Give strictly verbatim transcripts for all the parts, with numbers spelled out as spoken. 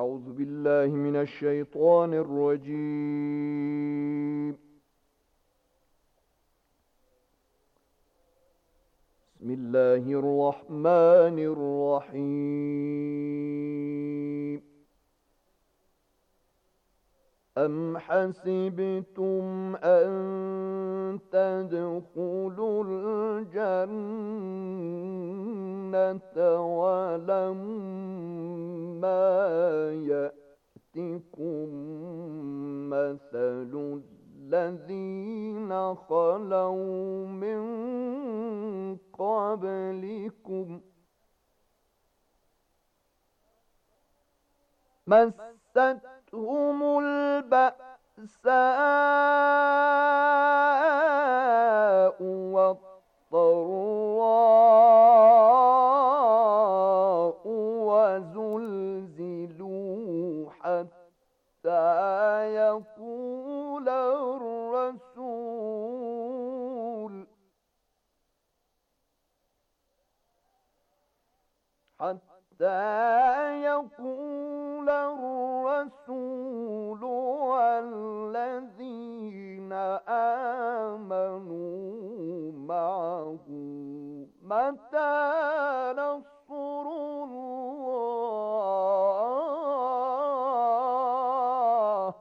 أعوذ بالله من الشيطان الرجيم. بسم الله الرحمن الرحيم. أم حسبتم أن تدخلوا الجنة ولما يأتكم مثل الذين خلوا من قبلكم مستهم البأساء والضراء وزلزلوا حتى يقول الرسول حتى يقول الرسول والذين آمنوا معه متى نصر الله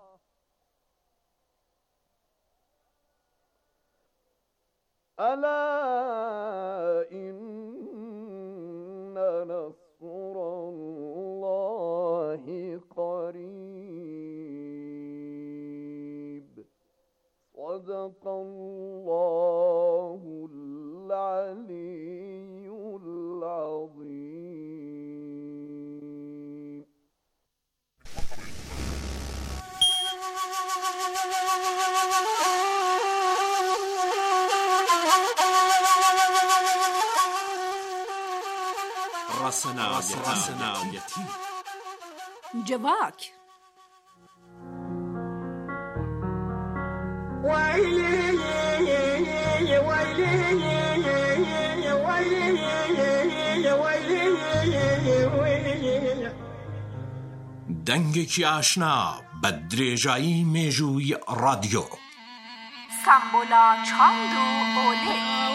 ألا إن نصر الله قريب. صدق الله العلي العظيم. رسنایتی جواک دنگێکی ئاشنا بە درێژایی مێژووی رادیۆ سامبولا چاند و ئۆلێ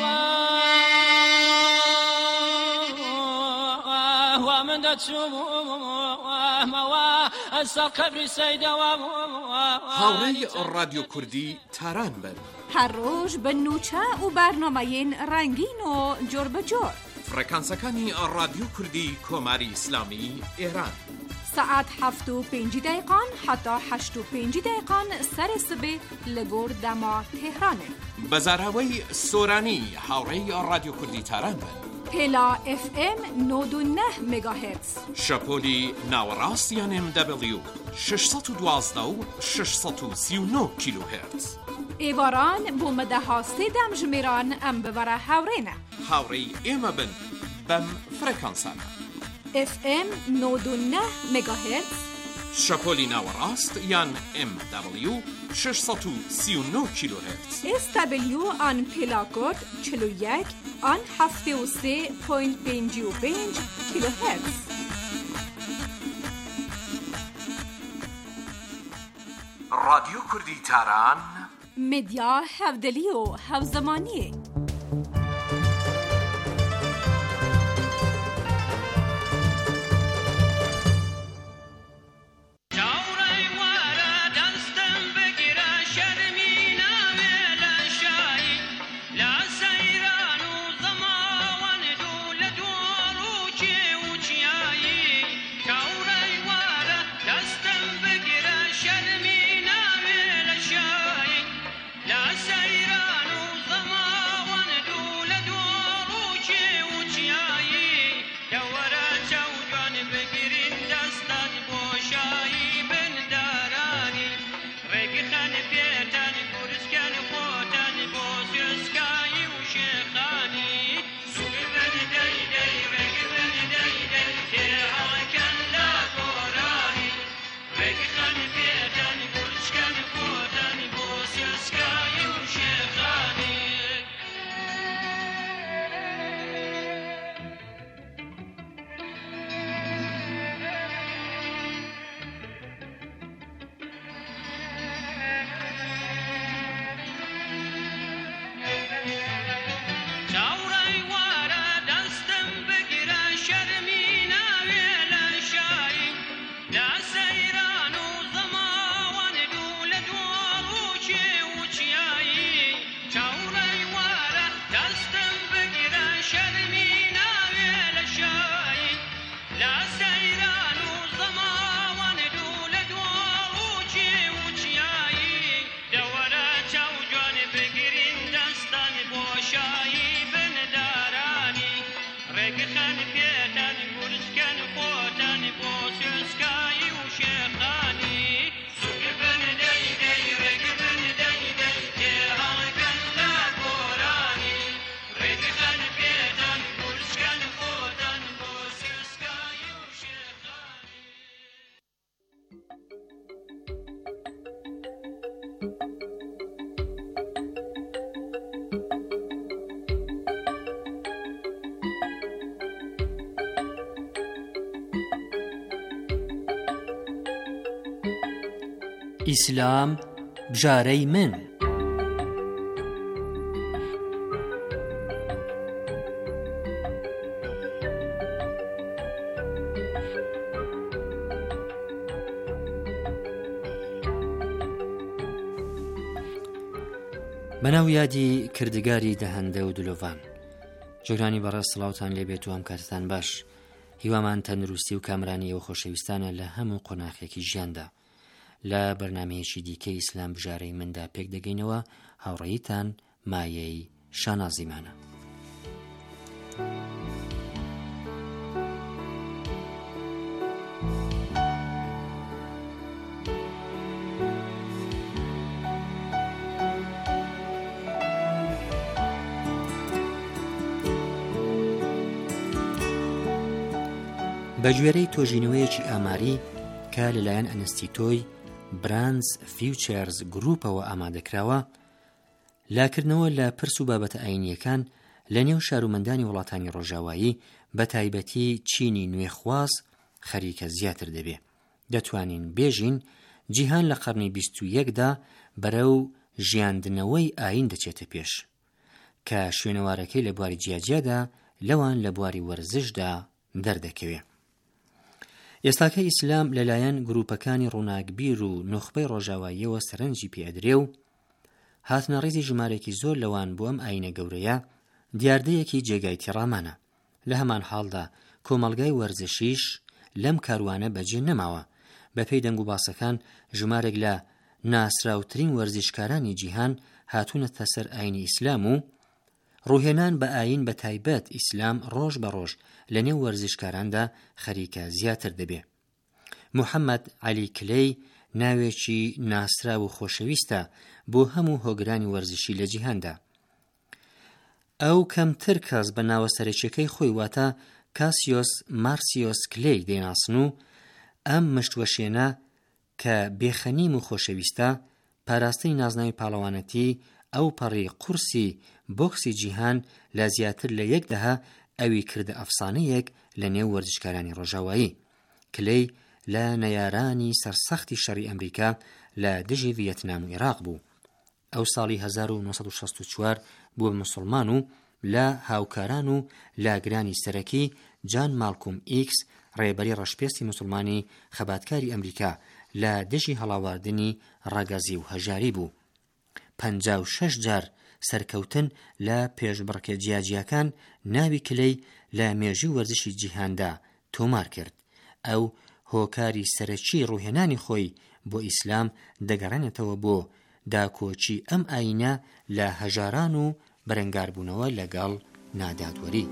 هاوڕێی رادیۆ کوردی تاران بن هەر ڕۆژ بە نوچە و بەرنامەیەن ڕەنگین و جۆر بەجۆر فڕێکانسەکانی رادیۆ کوردی کۆماری ئیسلامی ئێران سعات هەفت و پێنج دقیقان حتا هەشت و پێنج دقیقان سەرێ سبێ لە گۆر دەما تێهرانێ بەزاراوەی سۆرانی هاوڕێی رادیۆ کوردی تاران بن پێلا ئف ئێم نۆد و نە مێگاهێرتز شەپۆلی ناوەڕاست یان ئێم دەبلیو شەشسەد و دوازدە و شەشسەد و سی و نۆ کیلۆهێرتز ئێواران بۆ مەدەها سێدەم ژمێران ئەم ببەرە هاوڕێنە هاوڕێی ئێمە بن بەم فڕێکانسانە ئف ئێم نۆد و نە مێگاهێرتز شەپۆلی ناوەڕاست یان ئێم دەبلیو شەشسەد و سی و نۆ کیلۆهێرتز ئێس دەبلیو ئان پێلاکۆد چل و یەک ئان هەفتێ و سێ پۆینت پێنج و پێنج کیلۆهێرتز رادیۆ کوردی تاران مدیا هەودەلی و هەوزەمانیە لا سيران وظما ئیسلام بژارەی من. بەناو یادی کردگاری دەهەندە و دلۆڤان. جۆرانی بەڕێز سڵاوتان لێبێت و ئەم کاتتان باش. هیوامان تەندروستی و کامرانی ئەو خۆشەویستانە لە هەموو قۆناغێکی ژیاندا. لە بەرنامەیەکی دیکەی ئیسلام بژارەی مندا پێک دەگەینەوە. هاوڕێیتان مایەی شانازیمانە. بە گوێرەی تۆژینەوەیەکی ئاماری کە لەلایەن ئەنستیتۆی برانز فیوچەرز گروپەوە ئامادەکراوە، لاکردنەوە لە پرس و بابەتە ئاینیەکان لە نێو شارومەندانی وڵاتانی ڕۆژاوایی بە تایبەتی چینی نوێخواز خەریکە زیاتر دەبێ. دەتوانین بێژین جیهان لە قەرنی بیست و یەکدا بەرەو ژیاندنەوەی ئاین دەچێتە پێش کە شوێنەوارەکەی لە بواری جیاجیادا لەوان لە بواری وەرزشدا دەردەکەوێ. ئێستاکە ئیسلام لەلایەن گروپەکانی ڕووناکبیر و نوخبەی ڕۆژاواییەوە سەرنجی پێدرێ و هاتنەڕێزی ژمارێکی زۆر لەوان بۆ ئەم ئاینە گەورەیە دیاردەیەکی جێگای تێڕامانە. لە هەمان حاڵدا کۆمەڵگای وەرزشیش لەم کاروانە بەجێ نەماوە. بەپێی دەنگ و باسەکان ژمارێک لە ناسراوترین وەرزشکارانی جیهان هاتوونەتە سەر ئاینی ئیسلام و ڕوهێنان بە ئاین بە تایبەت ئیسلام ڕۆژ بە ڕۆژ لە نێو وەرزشکاراندا خەریکە زیاتر دەبێ. موحەممەد عەلی کلەی ناوێکی ناسرا و خۆشەویستە بۆ هەموو هۆگرانی وەرزشی لە جیهاندا. ئەو کەمتر کەس بە ناوە سەرەکیەکەی خۆی واتە کاسیۆس مارسیۆس کلەی دەیناسن و ئەم مشتوەشێنە کە بێخەنیم و خۆشەویستە پاراستەی نازناوی پاڵەوانەتی ئەو پەڕی قورسی بۆکسی جیهان لە زیاتر لە یەک دەها ئەوی کردە ئەفسانەیەک لە نێو وەرزشکارانی ڕۆژاوایی. کلەی لە نەیارانی سەرسەختی شەڕی ئەمریکا لە دژی ڤیەتنام و عێراق بوو. ئەو ساڵی هەزار و نۆ سەد و شەست و چوار بووە موسڵمان و لە هاوکاران و لاگرانی سەرەکی جان مالکۆم ئیکس ڕێبەری ڕەشپێستی موسڵمانی خەباتکاری ئەمریکا لە دژی هەڵاواردنی ڕەگەزی و هەژاری بوو. پەنجا و شەش جار سەرکەوتن لە پێشبڕکێ جیاجیەکان ناوی کلەی لە مێژووی وەرزشی جیهاندا تۆمار کرد. ئەو هۆکاری سەرەکی ڕوهێنانی خۆی بۆ ئیسلام دەگەڕێنێتەوە بۆ داکۆچی ئەم ئاینە لە هەژاران و بەرەنگاربوونەوە لەگەڵ نادادوەری.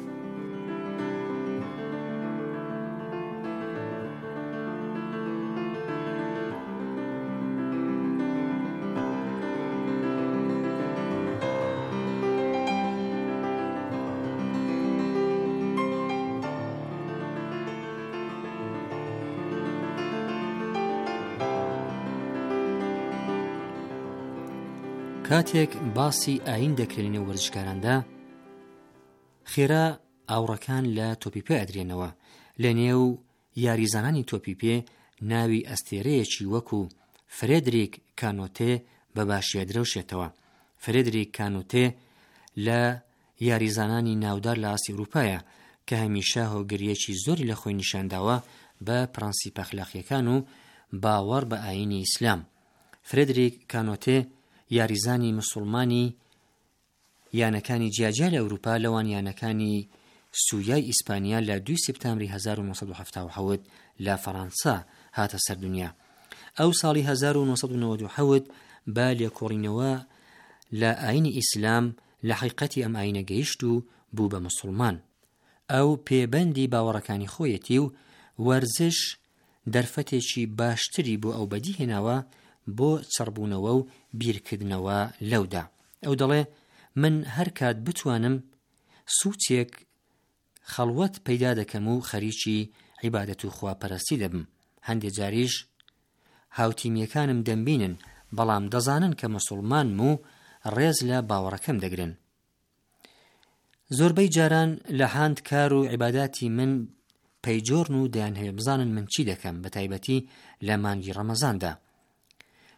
کاتێک باسی ئاین دەکرێنێ وەرزشکاراندا، خێرا ئاوڕەکان لە تۆپیپێ ئەدرێنەوە. لە نێو یاریزانانی تۆپیپێ ناوی ئەستێرەیەکی وەکو فرێدریک کانۆتێ بە باشیە درەوشێتەوە. فرێدریک کانۆتێ لە یاریزانانی ناودار لە ئاسی ئەوروپایە کە هەمیشە هۆگریەکی زۆری لە خۆی نیشانداوە بە پرەنسیپە ئەخلاقیەکان و باوەڕ بە ئاینی ئیسلام. فرێدریک کانۆتێ یاریزانی مسلمانی یانەکانی جیاجیا لە ئەوروپا لەوان یانەکانی سوویای ئیسپانیا لە دوی سپتامبری هەزار و نۆ سەد و هەفتاد و حەوت لە فەڕەنسا هاتە سەردونیا. ئەو ساڵی هەزار و نۆ سەد و نەوەت و حەوت بە لێکۆڕینەوە لە ئاینی ئیسلام لە حقیقەتی ئەم ئاینە گەیشت و بوو بە مسلمان. ئەو پێبەندی باوەڕەکانی خۆیەتی و وەرزش دەرفەتێکی باشتری بۆ ئەو بەدی هێناوە بۆ چڕبوونەوە و بیرکردنەوە لەودا. ئەو دەڵێ من هەر کات بتوانم سوچێک خەڵوەت پەیدا دەکەم و خەریکی عیبادەت و خواپەرستی دەبم. هەندێک جاریش هاوتیمیەکانم دەمبینن بەڵام دەزانن کە مسلمانم و ڕێز لە باوەڕەکەم دەگرن. زۆربەی جاران لە هاند کار و عیباداتی من پەیجۆرن و دەیان هەیە بزانن من چی دەکەم، بە تایبەتی لە مانگی ڕەمەزاندا.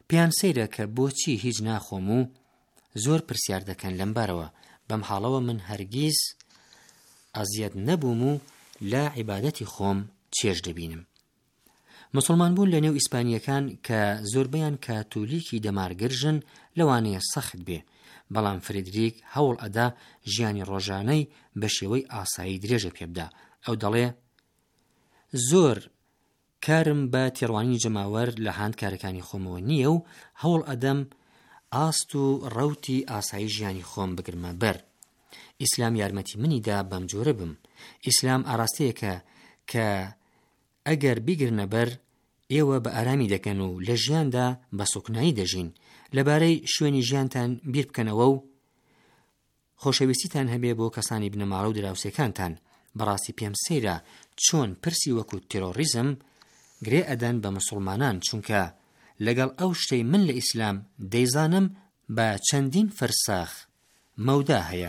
پێیان سەیرە کە بۆچی هیچ ناخۆم و زۆر پرسیار دەکەن لەم بارەوە. بەم حاڵەوە من هەرگیز ئەزیەت نەبووم و لە عیبادەتی خۆم چێژ دەبینم. مسلمان بوون لە نێو ئیسپانیەکان کە زۆربەیان کاتۆلیکی دەمارگرژن لەوانەیە سەخت بێ، بەڵام فرێدریک هەوڵ ئەدا ژیانی ڕۆژانەی بە شێوەی ئاسایی درێژە پێبدا. ئەو دەڵێ زۆر کارم بە تێڕوانی جەماوەر لە هاند کارەکانی خۆمەوە نییە و هەوڵ ئەدەم ئاست و ڕەوتی ئاسایی ژیانی خۆم بگرمە بەر. ئیسلام یارمەتی منیدا بەم جۆرە بم. ئیسلام ئاراستەیەکە کە ئەگەر بیگرنە بەر ئێوە بە ئارامی دەکەن و لە ژیاندا بە سوکنایی دەژین. لەبارەی شوێنی ژیانتان بیر بکەنەوە و خۆشەویستیتان هەبێ بۆ کەسانی بنەماڵە و دراوسێکانتان. بەڕاستی پێم سەیرە چۆن پرسی وەکو تێرۆریزم گرێ ئەدەن بە مسلمانان، چونکە لەگەڵ ئەو شتەی من لە ئیسلام دەیزانم بە چەندین فەرساخ مەودا هەیە.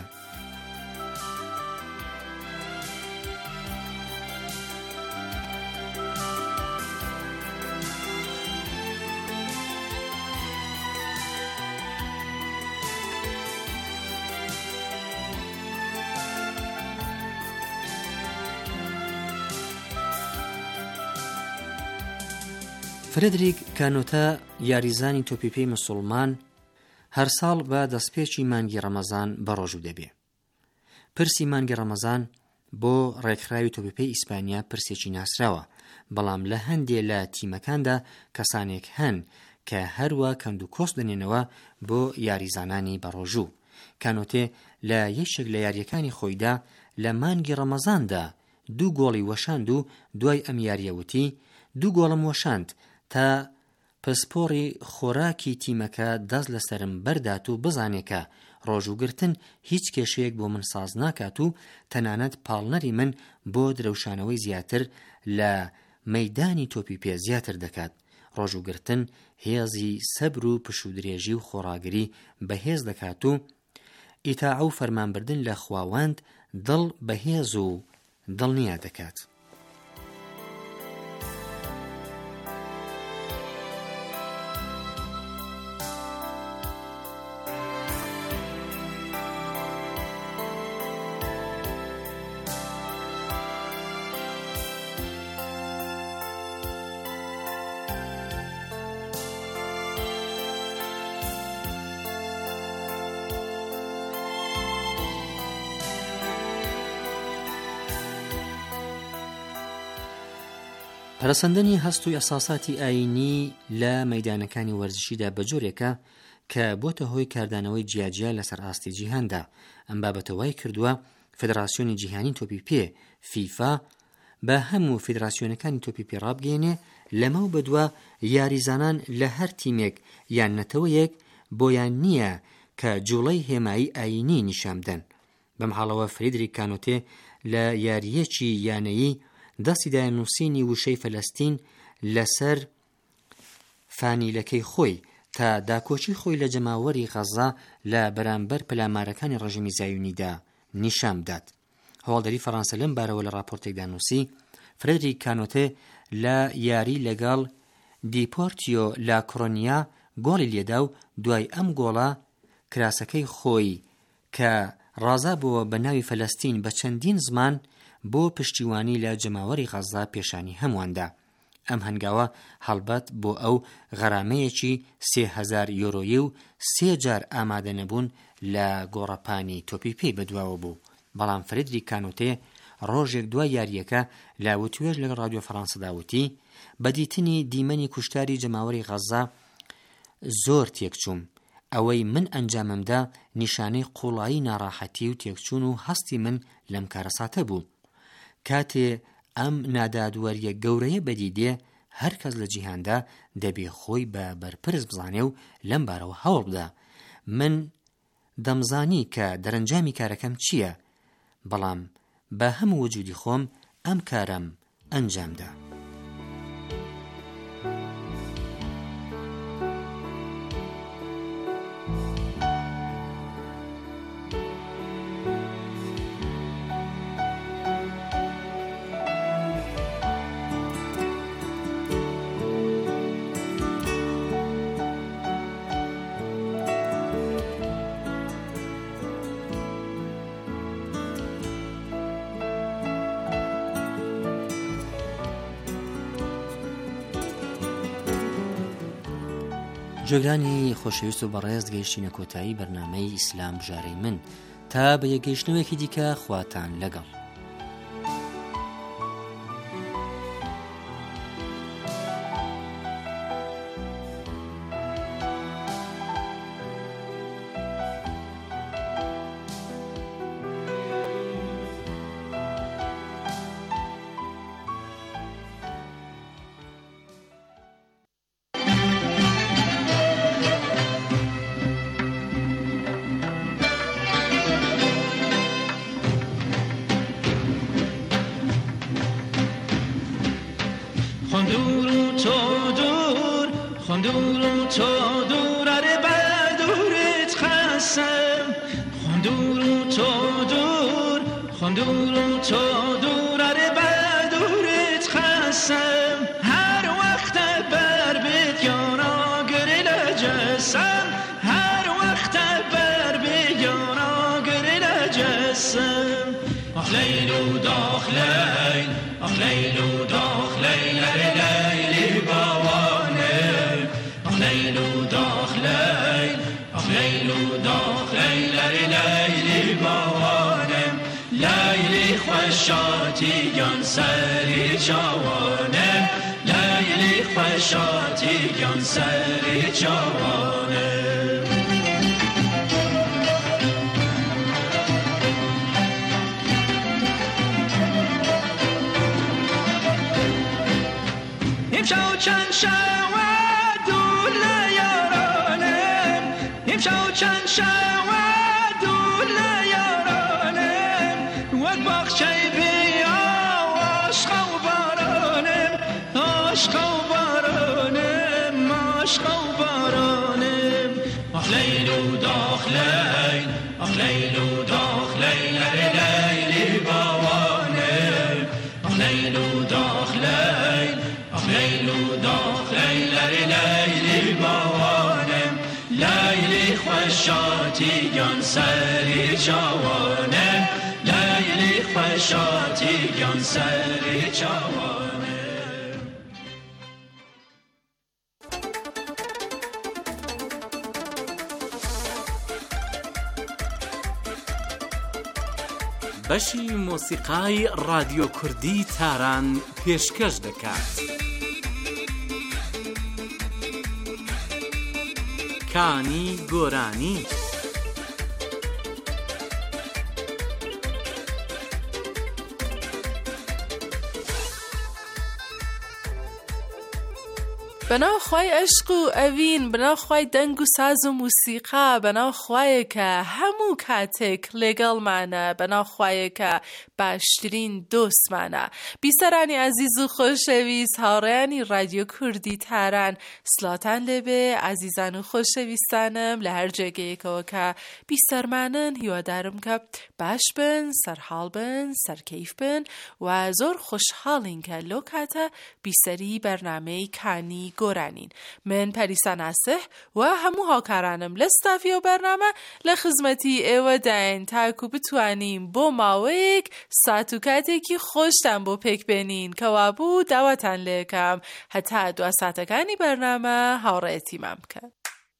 فرێدریک کانۆتا یاریزانی تۆپیپەی مسلمان هەر ساڵ بە دەستپێکی مانگی ڕەمەزان بەڕۆژوو دەبێ. پرسی مانگی ڕەمەزان بۆ ڕێکخراوی تۆپیپەی ئیسپانیا پرسێکی ناسراوە، بەڵام لە هەندێ لە تیمەکاندا کەسانێک هەن کە هەروە کەند و کۆست دەنێنەوە بۆ یاریزانانی بەڕۆژوو. کانۆتێ لە یەکێک لە یاریەکانی خۆیدا لە مانگی ڕەمەزاندا دوو گۆڵی وەشاند و دوای ئەم یاریەوتی دوو گۆڵم وەشاند تا پسپۆڕی خۆراکی تیمەکە دەست لەسرم بەردات و بزانێکە ڕۆژوگرتن هیچ کێشەیەک بۆ من ساز ناکات و تەنانەت پاڵنەری من بۆ درەوشانەوەی زیاتر لە مەیدانی تۆپی پێ زیاتر دەکات. ڕۆژوگرتن هێزی سەبر و پشودرێژی و خۆڕاگری بەهێز دەکات و ئیتاع و فەرمانبردن لە خواوەند دڵ بەهێز و دڵنیا دەکات. پەرسەندنی هەست و ئەساساتی ئاینی لە مەیدانەکانی وەرزشیدا بەجۆرێکە کە بۆتە هۆی کاردانەوەی جیاجیا لەسەر ئاستی جیهاندا. ئەم بابەتە وای کردووە فێدراسیۆنی جیهانی تۆپی پێ فیفا بە هەموو فێدراسیۆنەکانی تۆپی پێ ڕابگەێنێ لەمەو بەدووە یاریزانان لە هەر تیمێک یان نەتەوەیەک بۆیان نییە کە جوڵەی هێمایی ئاینی نیشان بدەن. بەم حاڵەوە فرێدریک کانۆتێ لە یاریەکی یانەیی دەستیدایە نووسینی وشەی فەلەستین لەسەر فانیلەکەی خۆی تا داکۆچی خۆی لە جەماوەری غەزا لە بەرامبەر پەلامارەکانی ڕژیمی زایونیدا نیشان بدات. هەواڵدەری فەڕەنسە لەم بارەوە لە راپۆرتێکدا نووسی فرێدریک کانۆتێ لە یاری لەگەڵ دیپۆرتیۆ لا کۆرۆنیا گۆڵی لێدا و دوای ئەم گۆڵە کراسەکەی خۆی کە ڕازا بووە بە ناوی فەلەستین بە چەندین زمان بۆ پشتیوانی لە جەماوەری غەزا پێشانی هەمواندا. ئەم هەنگاوە هەڵبەت بۆ ئەو غەرامەیەکی سێ هەزار یۆرۆیی و سێ جار ئامادە نەبوون لە گۆڕەپانی تۆپی پێی بەدواوە بوو. بەڵام فرێدریک کانۆتێ ڕۆژێک دوای یاریەکە لا وتوێژ لەگەڵ رادیۆ فەڕەنسەدا وتی بەدیتنی دیمەنی کوشتاری جەماوەری غەزا زۆر تێکچووم. ئەوەی من ئەنجاممدا نیشانەی قوڵایی ناڕاحەتی و تێکچوون و هەستی من لەم کارەساتە بوو. کاتێ ئەم نادادوەریە گەورەیە بەدیدێ هەر کەس لە جیهاندا دەبێ خۆی بە بەرپرس بزانێ و لەم بارەوە هەوڵ بدە. من دەمزانی کە دەرەنجامی کارەکەم چییە، بەڵام بە هەموو وجودی خۆم ئەم کارم ئەنجامدا. جۆگانی خۆشەویست و بەڕێز گەیشتینە کۆتایی بەرنامەی ئیسلام بژارەی من تا بە یەکگەیشتنەوەیەکی دیکە خواتان لەگەڵ. خندورو تو دور اره بدورت خسم خندورو تو دور خندورو تو دور اره بدورت خسم هر وقت بر بیت یارا گریل جسم هر وقت بر بیت یارا گریل جسم آخ لیلو داخ لیل آخ لیلو داخ لیل اره لیلی باوانه آخ لیلو داخ لیل آخ لیلو داخ لیل اره لیلی باوانه لیلی خوشاتی گان سری جوانه لیلی خوشاتی گان سری جوانه امشو چند شود دول یارانم امشو چند شود دول یارانم وک باخچه بیا عشق و بارانم عشق و بارانم عشق و بارانم آخ لیلو داخ لیل آخ لیلو داخ لیل اره لیلی باوانم آخ لیلو داخ لیل لیلو داخ لیل اره لیلی باوانم لیلی خوشاتی گان سری جوانم لیلی خوشاتی گان سری جوانم بەشی مۆسیقای رادیۆ کوردی تاران پێشکەش دەکات. کانی گۆرانی بەناو خوای عشق و ئەڤین بەناو خوای دەنگ و ساز و موسیقا بەناو خوایەکە هەموو کاتێک لێگەڵمانە بەناو خوایەکە باشترین دۆستمانە. بیسەرانی عەزیز و خۆشەویست هاوڕێیانی رادیۆ کوردی تاران سڵاتان لێبێ عەزیزان و خۆشەویستانم لە هەر جێگەیەکەوە کە بیسەرمانن هیوادارم کە باش بن سەرحاڵ بن سەرکەیف بن و زۆر خۆشحاڵین کە لەو کاتە بیسەری بەرنامەی کانی گۆرانین. من پەریسا ناسح و هەموو هاوکارانم لە ستافی و بەرنامە لە خزمەتی ئێوەداین تاکو بتوانین بۆ ماوەیەک سات و کاتێکی خۆشتان بۆ پێک بێنین کەوا بوو داواتان لێکەم هەتا دوا ساتەکانی بەرنامە هاوڕێیەتیمان بکەن.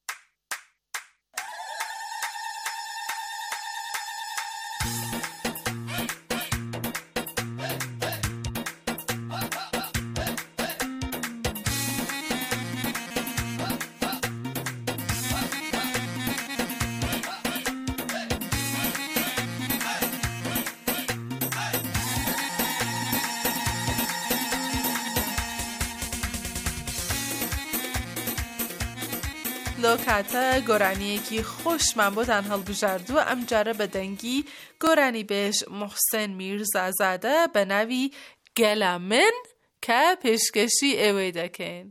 لۆ کاتە گۆرانیەکی خۆشمان بۆتان هەڵبژاردووە ئەمجارە بە دەنگی گۆرانی بێژ موحسێن میرزازادە بە ناوی گەلە من کە پێشکەشی ئێوەی دەکەین.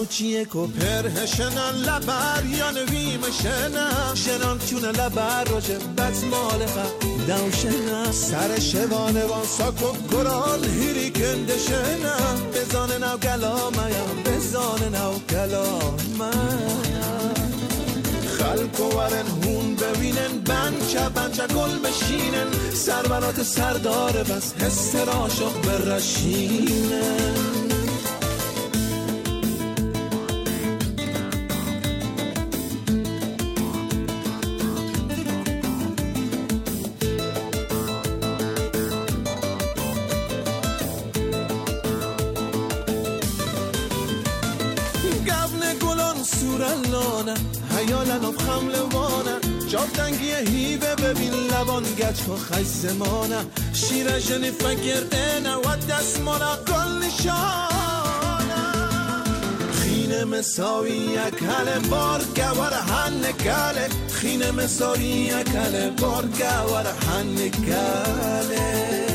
موچیه کو پرهشنن لبر یا نویمشنم شنان چونه لبر روشه بس مالخه دوشنم سر شوانه وان ساکو گرال هیری کندشنم بزانه نو کلامیم بزانه نو کلامیم خلق و ورن هون ببینن بنچه بنچه گل بشینن سرورات سرداره بس حس راشق برشینن هیالن اب خملوانه جاب دنگی هیوه ببین لبان گچ که خیزمانه شیر جنی فگردنه و دست مانا گل نشانه خینه مساوی یکل بار گوار هنگله خینه مساوی یکل بار گوار هنگله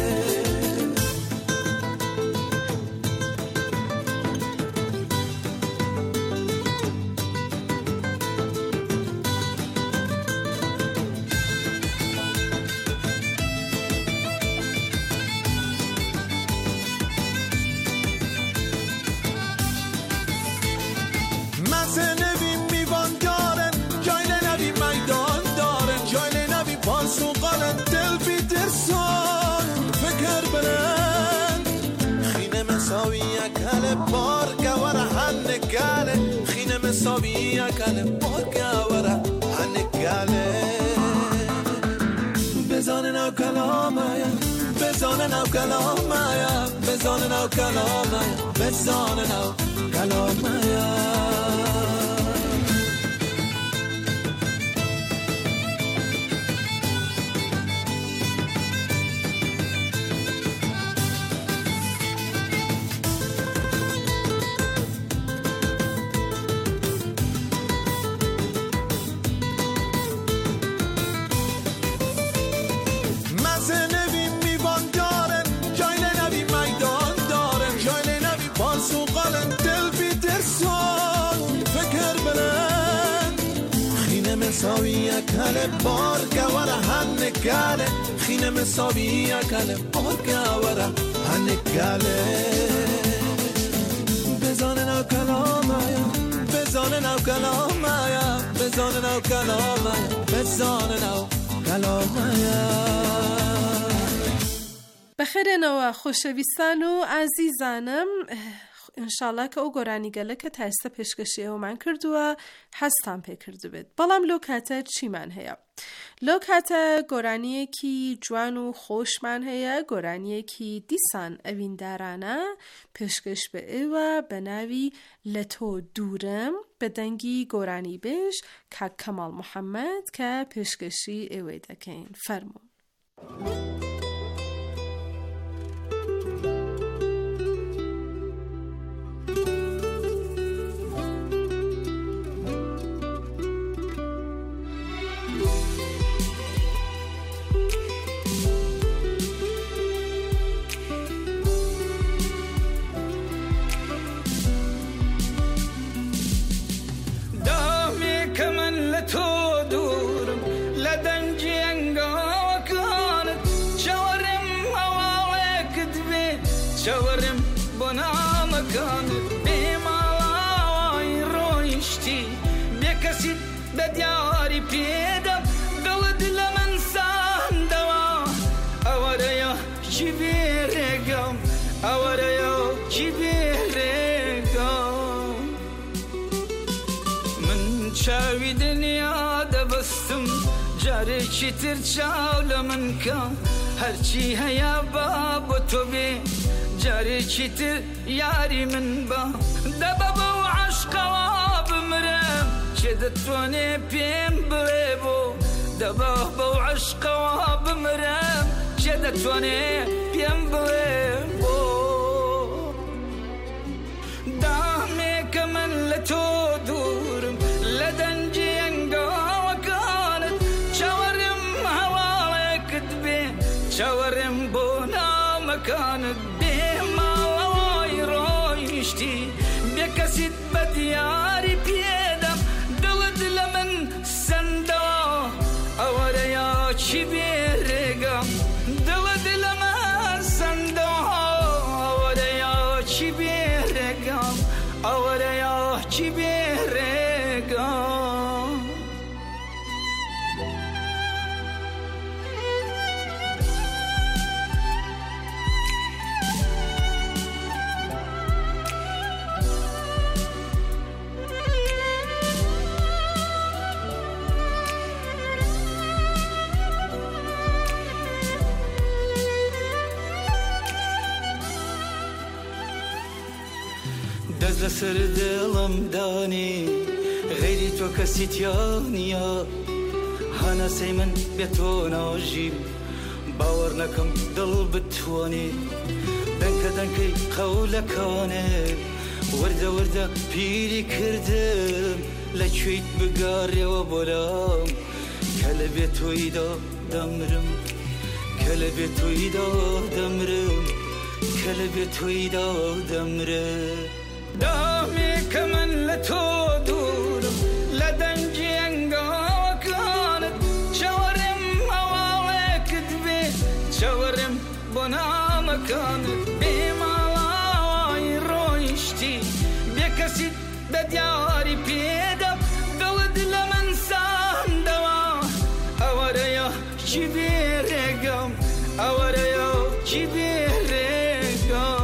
خینه مساوی یکل بارگه وره هنگله بزانه نو کلامه بزانه نو کلامه بزانه نو کلامه بزانه نو کلامه مساوی یکل بارگه وره هنگله خینه مساوی یکل بارگه وره هنگله بزانه نو کلامه بزانه نو کلامه بزانه نو کلامه بزانه نو کلامه بخیرنەوە خۆشەویستان و ئازیزانم ئینشاڵڵا کە ئەو گۆرانیگەلە کە تا ئێستا پێشکەشی ئێوەمان کردووە حەزتان پێ کرد بێت بەڵام لەو کاتە چیمان هەیە لەو کاتە گۆرانیەکی جوان و خۆشمان هەیە گۆرانیەکی دیسان ئەویندارانە پێشکەش بە ئێوە بە ناوی لە تۆ دوورم بە دەنگی گۆرانی بێژ کاک کەماڵ موحەممەد کە پێشکەشی ئێوەی دەکەین فەرموو شاورم بنا مكان بمالاي رويشتي بكسي بدياري بيدم قلد لمن ساندوا أوريا كبيركم أوريا كبيركم من شاوي دنيا دبستم جاري شتر شاول من كان هرچی هیا باب تو بی جاری چیتر یاری من با دبا با عشق و بمرم چه دتوانه پیم بلیبو دبا با عشق و بمرم چه دتوانه پیم بلیبو دامی که من لتو دورم لدنجی انگا وکانت چورم هوالک دبی شاورم بونا مكان بما ويرويشتي بكسيت بدي دیاری پێدەم دڵت لە من سندەوە ئەوەرەیە چی بێرێگە دڵت لە من سندەوە ئەوەرەیە چی بێرێگە ئەوەرەیە چی بێرێگە دەست لەسەر دڵم دانی غەیری تۆ کەسیتیان نییە هەناسەی من بێ تۆ ناژیم باوەڕ نەکەم دڵ بتوانێ دەنکە دەنکەی قەولەکانێ وردە وردە پیری کردم لەکوێیت بگاڕێەوە بۆلام کە لە بێ تۆیدا دەمرم کە لە بێ تۆیدا دەمرم کە لە بێ تۆیدا دەمرم دامی کە من لە تۆ دوورم لە دەنگی ئەنگاوەکانت چاوەڕێم هەواڵێکت بێ چاوەڕێم بۆ نامەکانت بێماڵاوای ڕۆیشتی بێ کەسیت بە دیاری پێدە دڵت لە من ساندەوە ئەوەرەیە چی بێرێگەم ئەوەرەیە چی بێرێگەم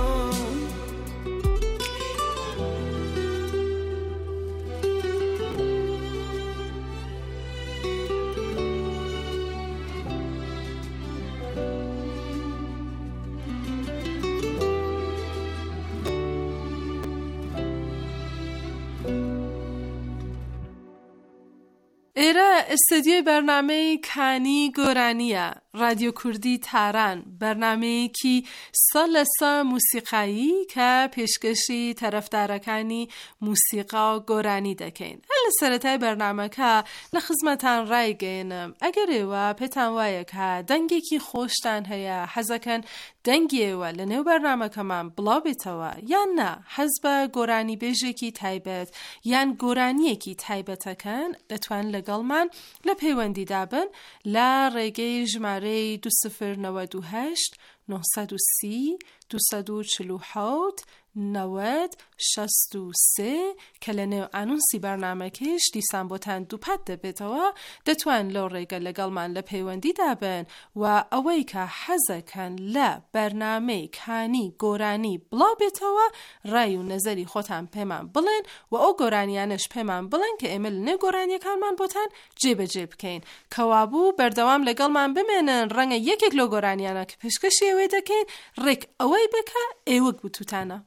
ئێرە ئستدیۆی بەرنامەی کانی گۆرانیە رادیۆ کوردی تاران بەرنمەیەکی سە لە سە موسیقایی کە پێشکەشی تەرەفدارەکانی موسیقا و گۆرانی دەکەین. هەر لە سەرەتای بەرنامەکە لە خزمەتان ڕایگەێنم ئەگەر ئێوە پێتان وایە کە دەنگێکی خۆشتان هەیە حەزەکەن دەنگێوە لە نێو بەرنامەکەمان بڵاو بێتەوە یان نا حەز بە گۆرانی بێژێکی تایبەت یان گۆرانیەکی تایبەتەکەن دەتوان لەگەڵمان لە پەیوەندیدا بن لە ڕێگەی ژمارەی دو سفر نەوەد و هەشت نۆسەد و سی دووسەد و چل و حەوت نەوەد شەست و سێ کە لە نێو ئانونسی بەرنامەکەش دیسان بۆتان دووپات دەبێتەوە دەتوان لەو ڕێگە لەگەڵمان لە پەیوەندیدا بن و ئەوەی کە حەزەکەن لە بەرنامەی کانی گۆرانی بڵاو بێتەوە ڕای و نەزەری خۆتان پێمان بڵێن و ئەو گۆرانیانش پێمان بڵێن کە ئێمە لە نێو گۆرانیەکانمان بۆتان جێبەجێ بکەین کەوابوو بەردەوام لەگەڵمان بمێنن ڕەنگە یەکێک لەو گۆرانیانە کە پێشکەشی ئەوەی دەکەین ڕێک ئەوەی بکە ئێوەک بتوتانە.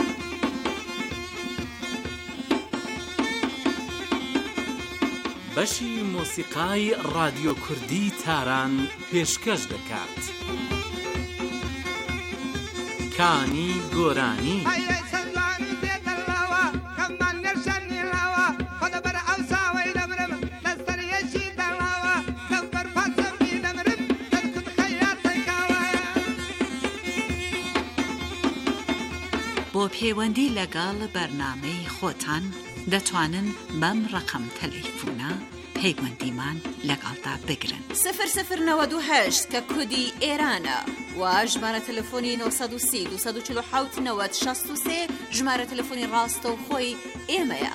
بەشی مۆسیقای رادیۆ کوردی تاران پێشکەش دەکات. کانی گۆرانی بۆ پەیوەندی لەگەڵ بەرنامەی خۆتان دەتوانن بەم ڕقم تەلەیفۆنە پەیوەندیمان لەگەڵدا بگرن. سفر سفر نەوەد و هەشت کە کودی ئێرانە و ژمارە تەلەفۆنی نۆسەد و سی دووسەد و چل و حەوت نەوەد شەست و سێ ژمارە تەلەفۆنی ڕاستە و خۆی ئێمەیە.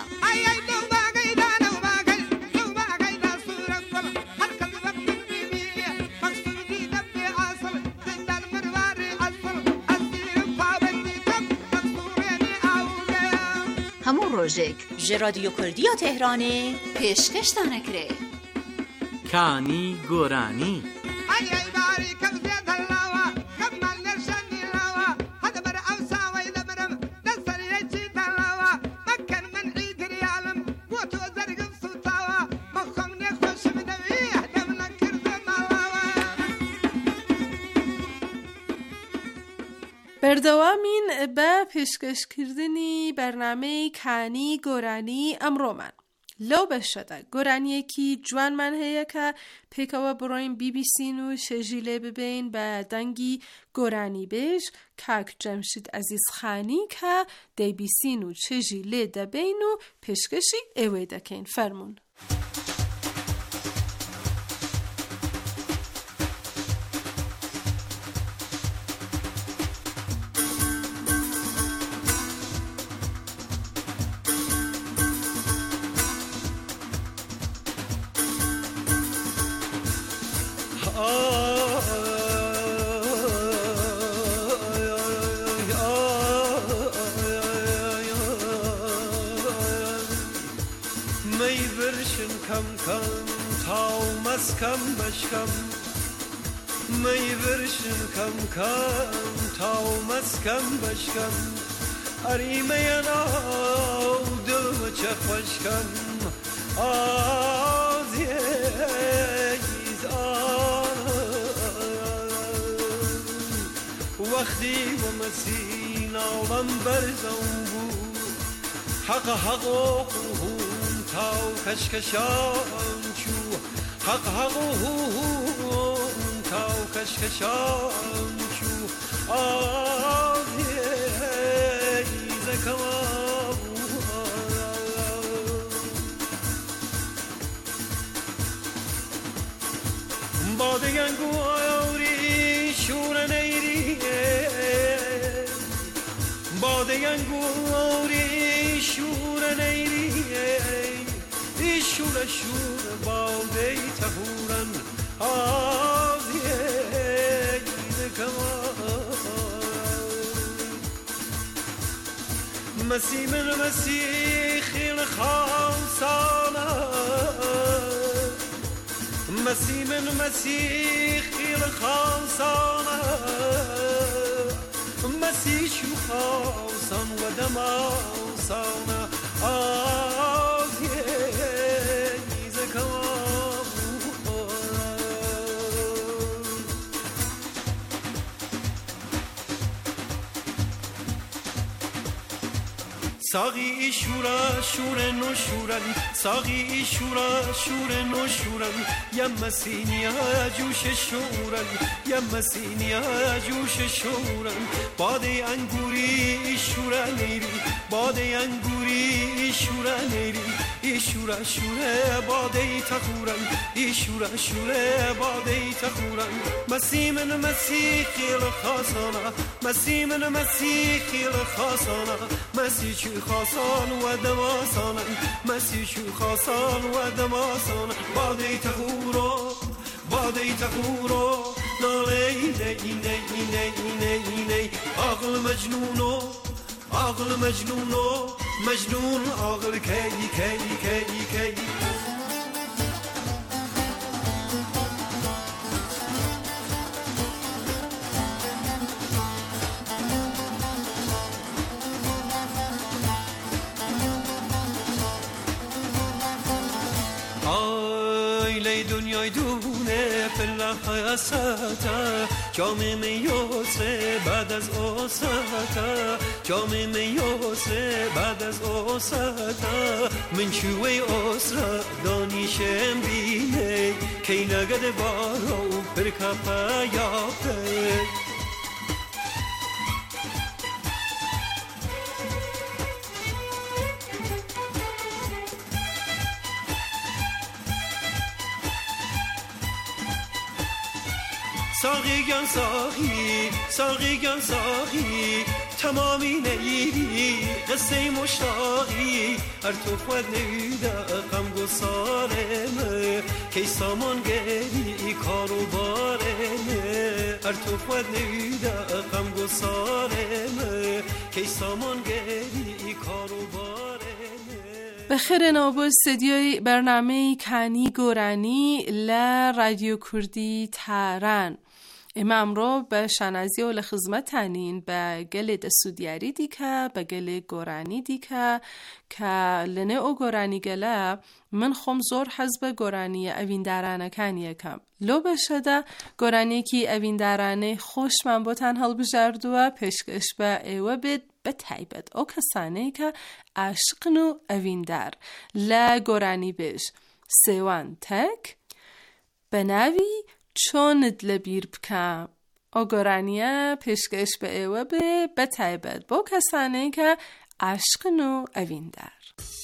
هەموو ڕۆژێک ژێ رادیۆ کوردیە تێهرانێ پێشکەشتانەکرێ. کانی گۆرانی بەردەوامین بە پێشکەشکردنی بەرنامەی کانی گۆرانی ئەمڕۆمان. لو بشده گۆرانیەکی جوانمان هەیە کە پێکەوە بڕۆین بی بی سین و شێژی لێ ببین بە دەنگی گۆرانی بێژ کاک جەمشید عەزیزخانی کە دەیبیسین و چێژی لێ دەبین و پێشکەشی ئێوەی دەکەین. فەرمون. Kam başkam may verşin kam kam tavmas kam başkam arimayan avdım çakbaşkam aziz an vakti ve mesina olan berzambu hak hak okuhum tav kaşkaşan çu حق حق هم تاو کشکشان چو آزیز کمام بادگان گو آیوری شور نیری بادگان گو آیوری شور نیری شور شور باده تهورن آزیز کمان مسیح من مسیح خیل خامسانه مسیح من مسیح خیل خامسانه مسیح شو خامسان و دماسانه ساقی شورا شور نو شورن ساقی شورا شور نو شورن یا مسینیا جوش شورن یا مسینیا جوش شورن باده انگوری شورا نیری باده انگوری شورا نیری شورا شورا باده تخورن شورا شورا باده تخورن مسیح من مسیح خیل خاصانا مسیح من مسیح خیل خاصانا مسیح چو خاصان و دماسانا مسیح چو خاصان و دماسانا باده تخورو باده تخورو نالی نی نی نی نی نی عقل مجنونو عقل مجنونو مجنون عقل کی کی کی کی دنیای دونه پله حیاسته جام میوسه بعد از اوسته جام میوسه بعد از اوسته من چوی اوسرا دانیشم بینه کی نگد بارو پرکپا یافته ساقی گن ساقی ساقی گن ساقی تمامی نیری قصه مشتاقی هر تو خود نیده غم گسارمه کی سامان گری کارو بارمه هر تو خود نیده غم گسارمه کی سامان گری کارو بارمه بخیر نابو استدیوی برنامه کانی گۆرانی لە رادیۆ کوردی تاران. ئێمە ئەمڕۆ بە شانازی و لە خزمەتانین بە گەلێ دەسوودیاری دیکە بە گەلێ گۆرانی دیکە کە لەنێ ئەو گۆرانی گەلە من خۆم زۆر حەز بە گۆرانیە ئەڤیندارانەکانی یەکەم. لۆ بەشەدا گۆرانێکی ئەڤیندارانەی خۆشمان بۆتان هەڵبژاردووە پێشکەش بە ئێوە بێت بەتایبەت ئەو کەسانەی کە عاشقن و ئەڤیندار لە گۆرانی بێژ سێوان تەک بە ناوی چۆنت لەبیر بکە. ئەو گۆرانیە پێشکەش بە ئێوە بێ بەتایبەت بۆ کەسانەی کە عاشقن و ئەڤیندار.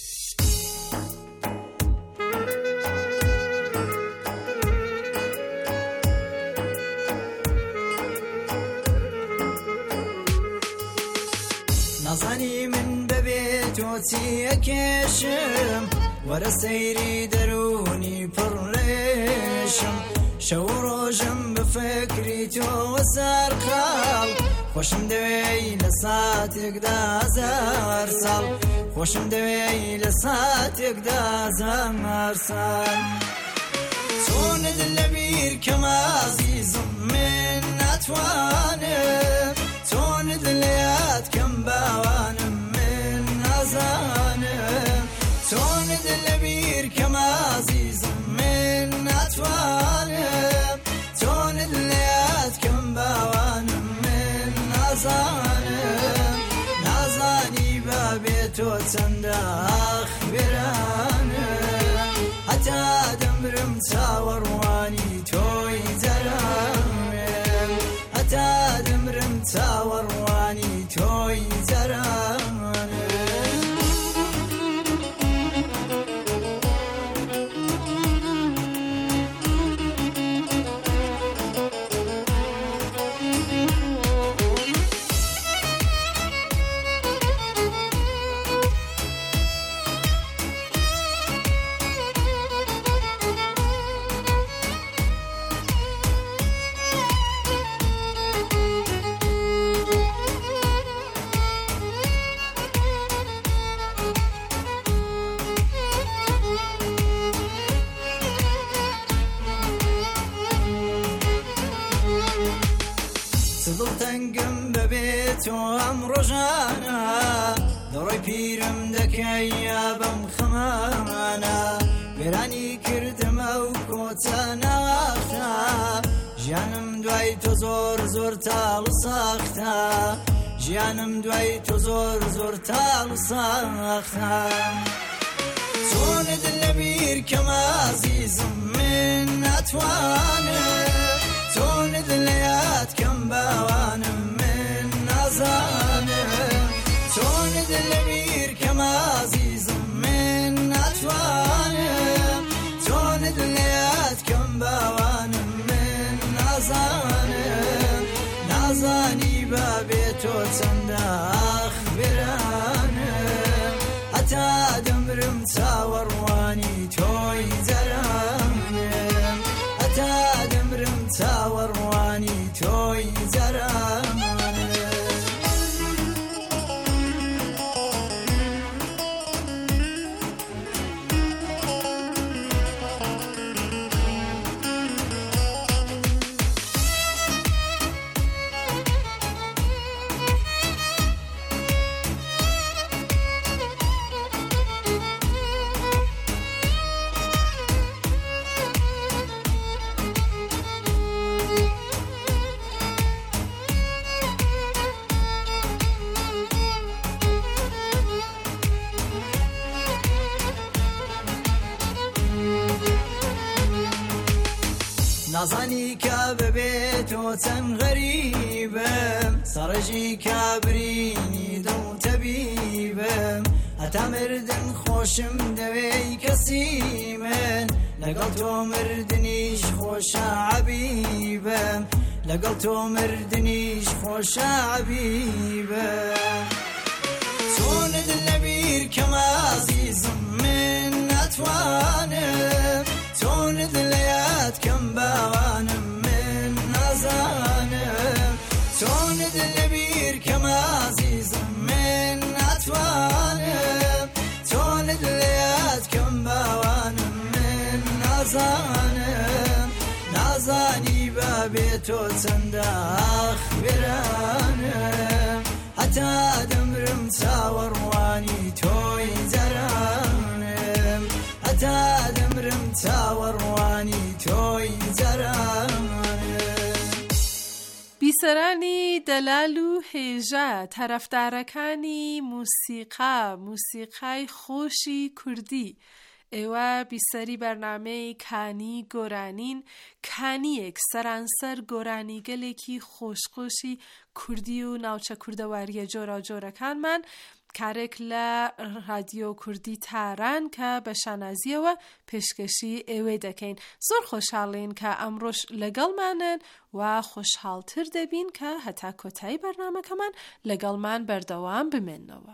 نازانی من ببێت تۆ چیەکێشم وەرە سەیری دەرونی پڕێشم شەو ڕۆژم بە فکری تۆوە سەرقاڵ خۆشم دەوێی لە ساتێکدا هەزار ساڵ خۆشم دەوێی لە ساتێکدا هەزار ساڵ چۆنت لەبیر کەم عەزیزم من ناتوانم چۆنت لە یاد کەم باوانم من نازانم چۆنت لەبیر کەم عەزیزم من ناتوانم چۆنت لە یاد کەم باوانم من نازانم نازانی بابێ تۆ چەندە ئاخبێرانم هەتا دەمرم چاوەڕوانی تۆی جەرامێم هەتا دەمرم چاوەڕوانی تۆی جەرامێم. دڵتەنگم بەبێت تۆ ئەم ڕۆژانە دەڕۆی پیرم دەکەی یا بەم خەمانە وێرانی کردمە و کۆچە ناوەختە ژیانم دوای تۆ زۆر زۆر تاڵ و ساختە ژیانم دوای تۆ زۆر زۆر تاڵ و ساختە چۆنت لەبیر کەم عەزیزم من ناتوانم چۆنت لە یاد کەم باوانم من نازانم چۆنت لەبیر کەم عەزیزم من ناتوانم چۆنت لە یاد کەم باوانم من نازانم نازانی بابێ تۆ چەندە ئاخبێرانم هەتا دەمرم چاوەڕوانی تۆی جەرامێم هەتا دەمرم چاوەڕوانی تۆی جەرامێم. نازانی کە ببێت تۆ چەند غەریبم سەڕەژی کابرینی دڵ تەبیبم هەتا مردن خۆشم دەوێی کەسی من لەگەڵ تۆ مردنیش خۆشە عەبیبم لەگەڵ تۆ مردنیش خۆشە عەبیبم چۆنت لەبیر کەم عەزیزم من ناتوانم چۆنت لە یاد کەم باوانم من نازانم چۆنت لەبیر کەم عەزیزم من ناتوانم چۆنت لە یاد کەم باوانم من نازانم نازانی بابێ تۆ چەندە ئاخبێرانم هەتا دەمرم چاوەڕوانی تۆی جەرامێم هەتا دەمرم چاوەڕوانی تۆی جەرامێم. بیسەرانی دەلال و هێژە تەرەفدارەکانی موسیقا موسیقای خۆشی کوردی ئێوە بیسەری بەرنامەی کانی گۆرانین کانیەک سەرانسەر گۆرانیگەلێکی خۆشخۆشی کوردی و ناوچە کوردەواریە جۆرە جۆرەکانمان کارێک لە رادیۆ کوردی تاران کە بە شانازیەوە پێشکەشی ئێوەی دەکەین. زۆر خۆشحاڵین کە ئەمڕۆژ لەگەڵمانن و خۆشحاڵتر دەبین کە هەتا کۆتایی بەرنامەکەمان لەگەڵمان بەردەوام بمێننەوە.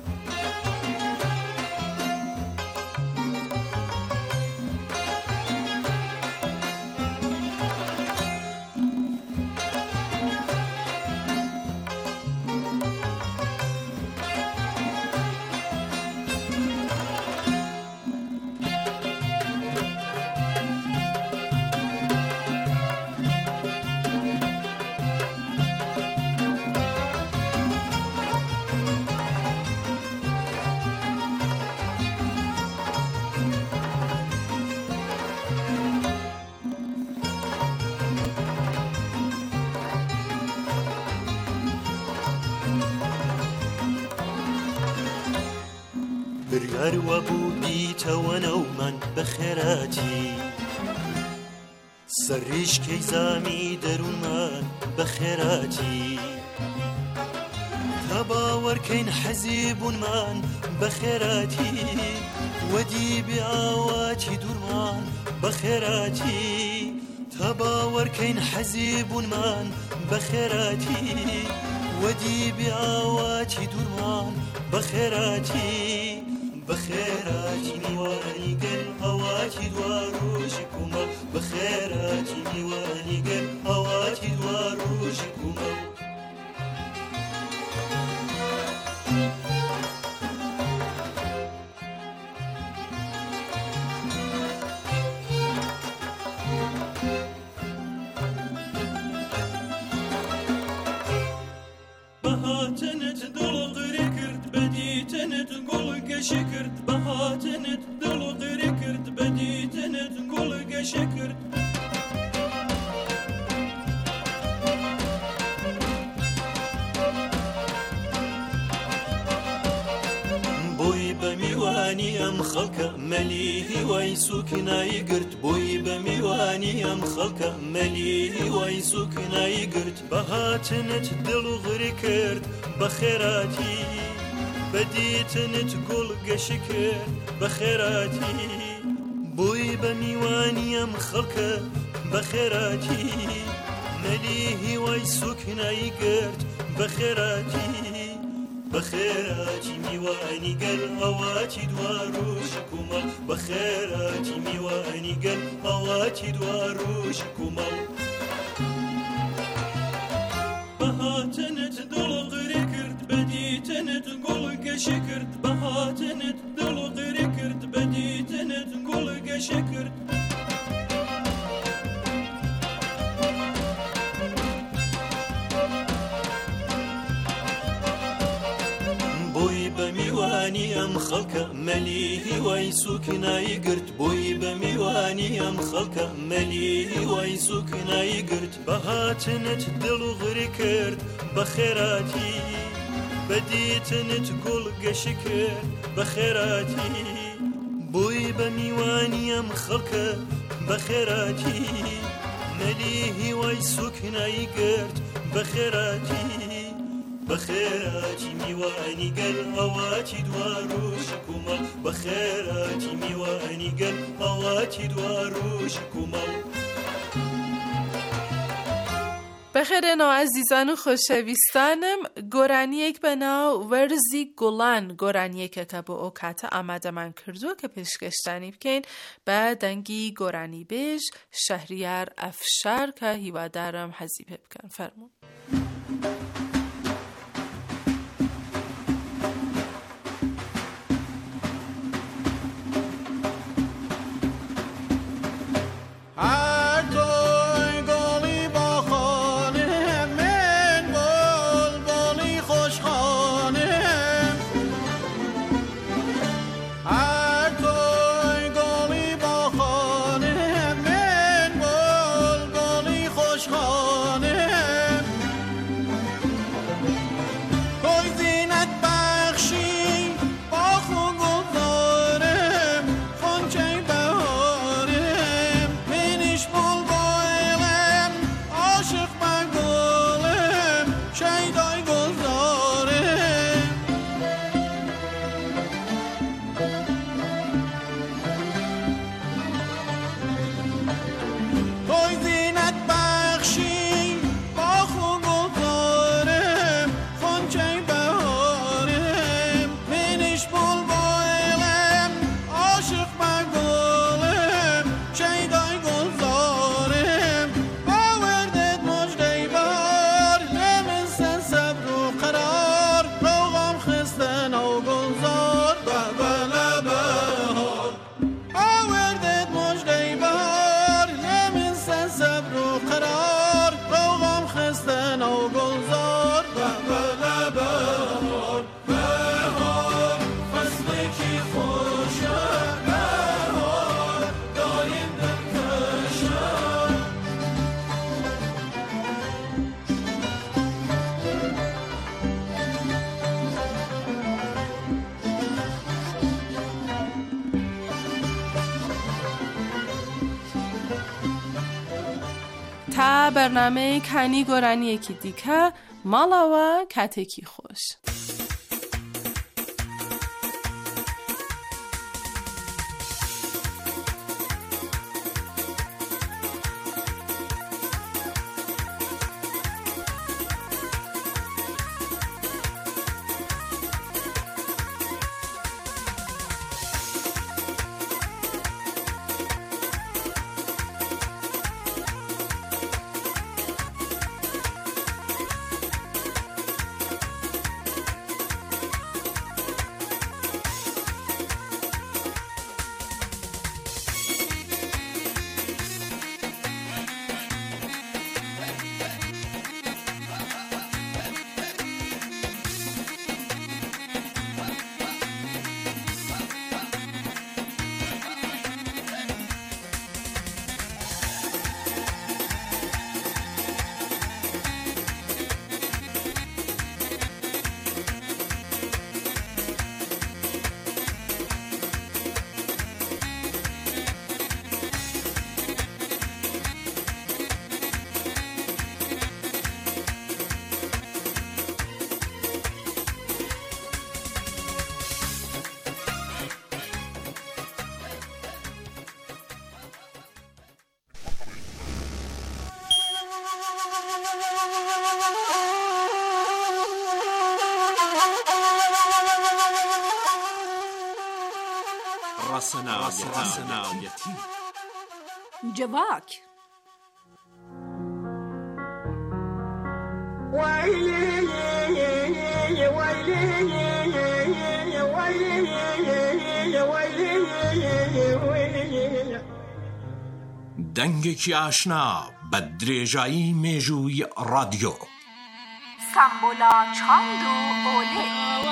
بڕیار وەبوو بیتەوە نەومان بەخێراتی سەرڕیشکەی زامی دەروونمان بەخێراتی تا باوەڕکەین حەزی بوونمان بەخێراتی وەدی بێئاواتی دوورمان بەخێراتی تا باوەڕکەین حەزی بوونمان بەخێراتی وەدی بێئاواتی دوورمان بەخێراتی بخيراتي نيواني قل هواتي دواروشي كوما بخيراتي نيواني قل هواتي دواروشي كوما بهاتنت دل غري كرت بديتنت قول شكرت بهاتنت دل غري كرت بديتنت قول شكرت بوي بميواني ام خلق مليه ويسوكنا يقرت بوي بميواني ام خلق مليه ويسوكنا يقرت بهاتنت دل غري كرت بخيراتي بديتنت قول قشكر بخيراتي بوي بميواني ام خلق بخيراتي مليه ويسوكنا يقرت بخيراتي بخيراتي ميواني قل هواتي دواروشكما بخيراتي ميواني قل هواتي دواروشكما بهاتنت دل غري كرت بديتنت قول شكرت بهاتنت دل غري كرت بديتنت قول شكرت بوي بميواني ام خلق مليه ويسوكنا يقرت بوي بميواني ام خلق مليه ويسوكنا يقرت بهاتنت دل غري كرت بخيراتي بديتنت قول قشكر بخيراتي بوي بميواني ام خلق بخيراتي مليه ويسوكنا يقرت بخيراتي بخيراتي ميواني قل هواتي دواروشكما بخيراتي ميواني قل هواتي دواروشكما بەخێرێنەوە عەزیزان و خۆشەویستانم گۆرانیەک بەناو وەرزی گوڵان گۆرانیەکەکە بۆ ئەو کاتە ئامادەمان کردووە کە پێشکەشتانی بکەین بە دەنگی گۆرانی بێژ شەهریار ئەفشار کە هیوادارم حەزی پێ بکەن. فەرموون. خوشخانه تا برنامه کانی گۆرانی یەکی دیکە ماڵەوە کاتێکی خۆش. ڕەسەناوەتی جواک دەنگێکی ئاشنا بە درێژایی مێژووی ڕادیۆ سامبۆلا چاند و ئۆلێ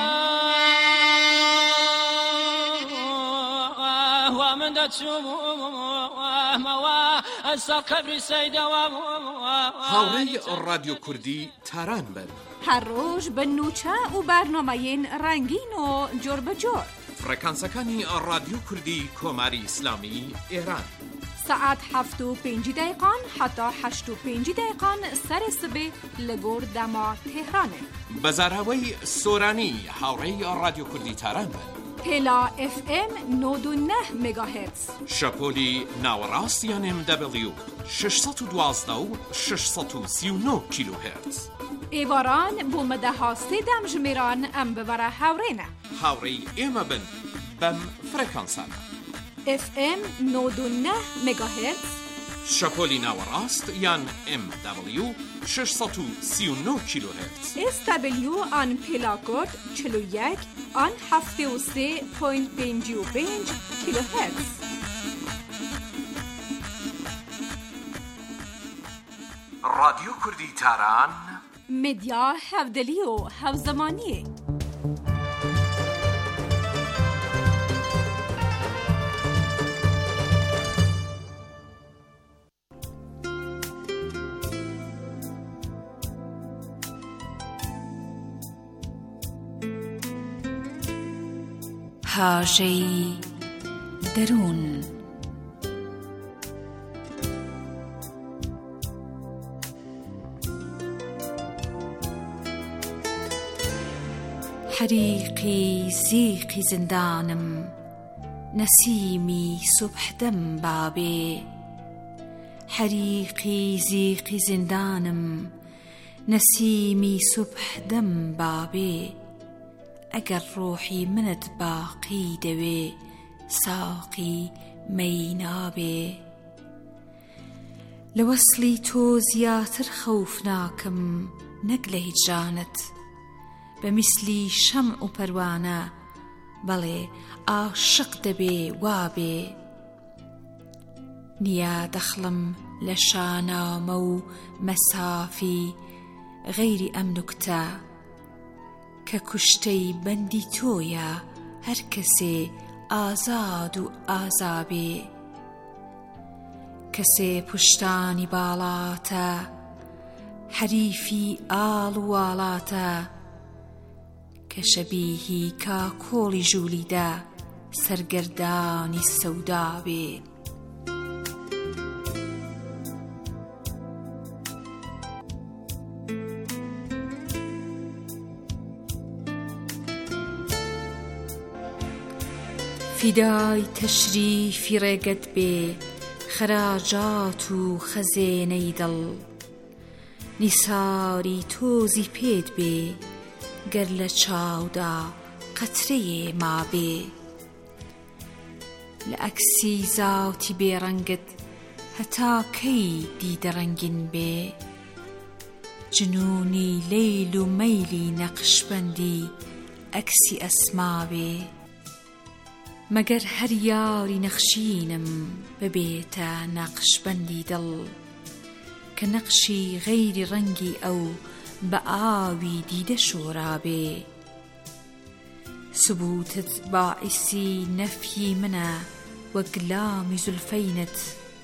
من دەچوومەوە ئەستا قەبری سەیدەوە هاوڕێی ڕادیۆ کوردی تاران بن هەر ڕۆژ بە نوچە و بەرنامەیەن ڕەنگین و جۆر بەجۆر فڕێکانسەکانی ڕادیۆ کوردی کۆماری ئیسلامی ئێران سەعات هەفت و پێنج دقیقان حتا هەشت و پێنج دقیقان سەرێ سبێ لە گۆر دەما تێهرانێ بەزاراوەی سۆرانی هاوڕێی ڕادیۆ کوردی تاران بن پێلا ئف ئێم نۆد و نە مێگاهێرتز شەپۆلی ناوەڕاستیان ئێم دەبلیو شش سەد و دوازدە و شش سەد و سی و نۆ کیلۆهێرتز ئێواران بۆ مەدەها سێدەم ژمێران ئەم ببەرە هاوڕێنە هاوڕێی ئێمە بن بەم فرێکانسانە ئف ئێم نۆد و نە مێگاهێرتز شەپۆلی ناوەڕاست یان ئێم دەبلیو شش سەد و سی و نۆ کیلۆهێرتز ئێس دەبلیو ئان پێلاکۆد چل و یەک ئان هەفتێ و سێ پۆینت پێنجی و پێنج کیلۆهێرتز ڕادیۆ کوردی تاران مدیا هەودەلی و هەوزەمانیە هاژەی دەروون حەریقی زیقی زندانم نەسیمی سوبحدەم بابێ حەریقی زیقی زندانم نەسیمی سوبحدەم بابێ ئەگەر ڕۆحی منت باقی دەوێ ساقی مەی نابێ لە وەسڵی تۆ زیاتر خەوف ناکەم نەک لە هیجرانت بە میسلی شەمع و پەروانە بەڵێ عاشق دەبێ وابێ نییە دەخڵم لە شانامە و مەسافی غەیری ئەم نوکتە کە کوشتەی بەندی تۆیە هەر کەسێ ئازاد و ئازابێ کەسێ پشتانی باڵاتە حەریفی ئاڵ و واڵاتە کە شەبیهی کاکۆڵی ژوولیدا سەرگەردانی سەودابێ فیدای تەشریفی ڕێگەت بێ خەراجات و خەزێنەی دڵ نیساری تۆزی پێت بێ گەر لە چاودا قەترەیێ مابێ لە ئەکسی زاوتی بێڕەنگت هەتا کەی دیدە ڕەنگین بێ جنونی لەیل و مەیلی نەقشبەندی ئەکسی ئەسما بێ مەگەر هەر یاری نەخشینم ببێتە نەقشبەندی دڵ کە نەقشی غەیری ڕەنگی ئەو بە ئاوی دیدە شۆرابێ سبوتت باعیسی نەفی منە وەک لامی زولفەینت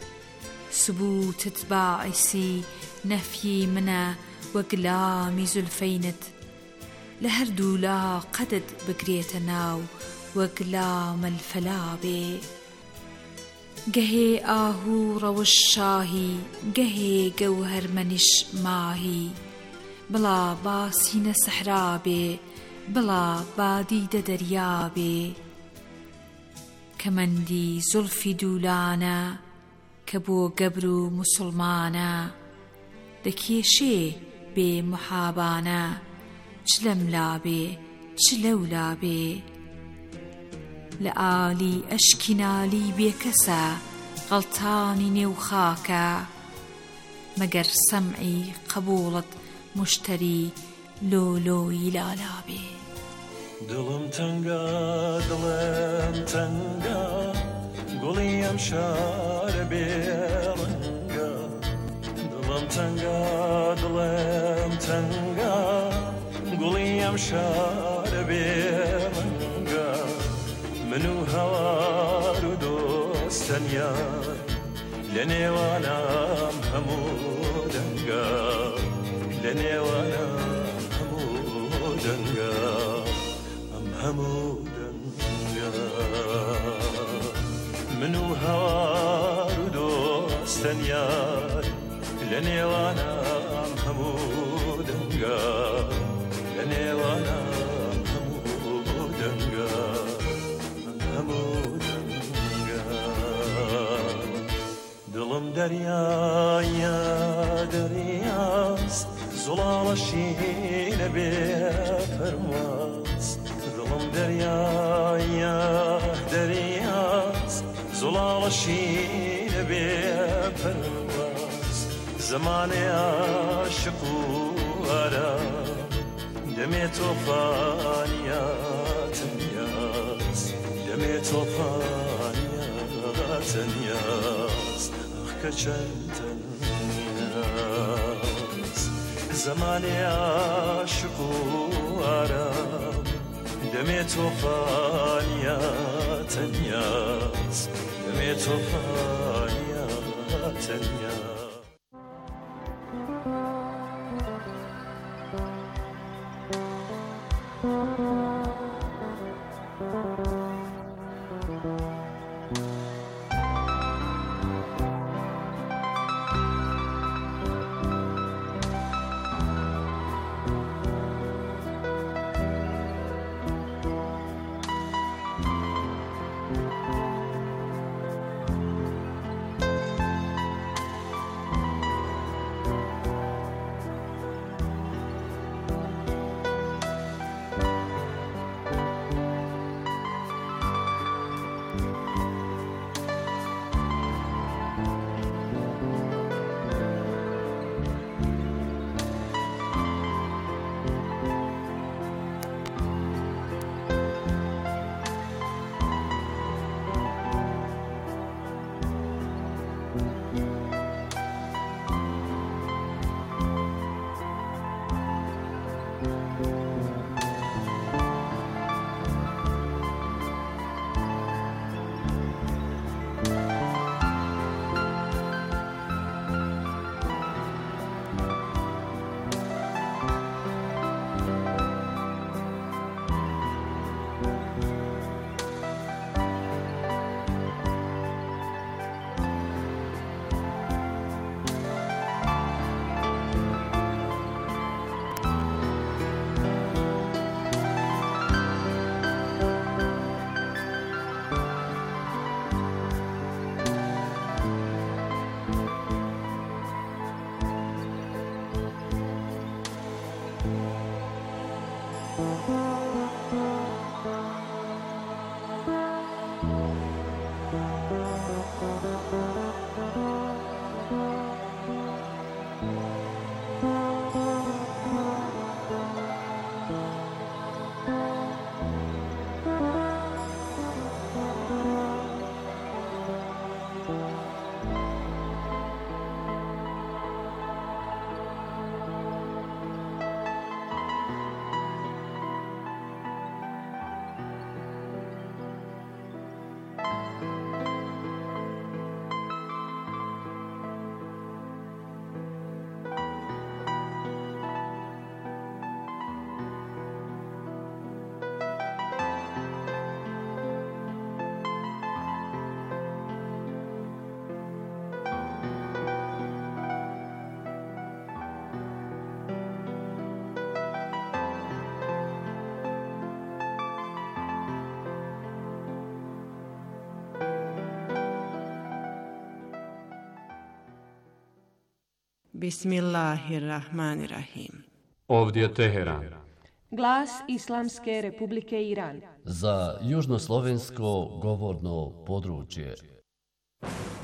سبوتت باعیسی نەفی منە وەک لامی زولفەینت لە هەردوو لا قەدت بگرێتە ناو وەک لامە الفەلابێ گەهێ ئاهوو ڕەوش شاهی گەهێ گەوهەرمەنیش ماهی بڵا باسینە سەحرابێ بڵا بادیدە دەریابێ کەمەندی زولفی دوولانە کە بۆ گەبر و موسڵمانە دەکێشێ بێ محابانە چ لەملابێ چ لەولابێ لە ئالی ئەشکی نالی بێکەسە غەڵتانی نێو خاکە مەگەر سەمعی قبوڵت مشتری لۆلۆی لالابێ دڵم تەنگە دڵم تەنگە گوڵی ئەم شارە بێڕەنگە دڵم تەنگە دڵم تەنگە گوڵی ئەم شارە بێڕەنگە من و هەوار و دۆستەنیار لە نێوانم هەموو دەنگە لە نێوانم هەموو دەنگە ئەم هەموو دەنگە من و هەوار و دۆستەنیار لە نێوانم هەموو دەنگە لە نێوانم هەموو دەنگە دڵم دەریایە دەریاست زوڵاڵە شینە بێ پەرواز دڵم دەریایە دەریاست زوڵاڵە شینە بێ پەرواز زمانێ عاشق و ئارام دەمێ تۆفانیا تەنیاز دەمێ تۆفانیا تەنیاز کە چەند تەنیاز زمانی عاشق و ئارام دەمێ تۆفانیا تەنیاز دەمێ تۆفانیا تەنیاز Bismillahirrahmanirrahim. Ovdje je Teheran. Glas Islamske Republike Iran. Za južnoslovensko govorno područje.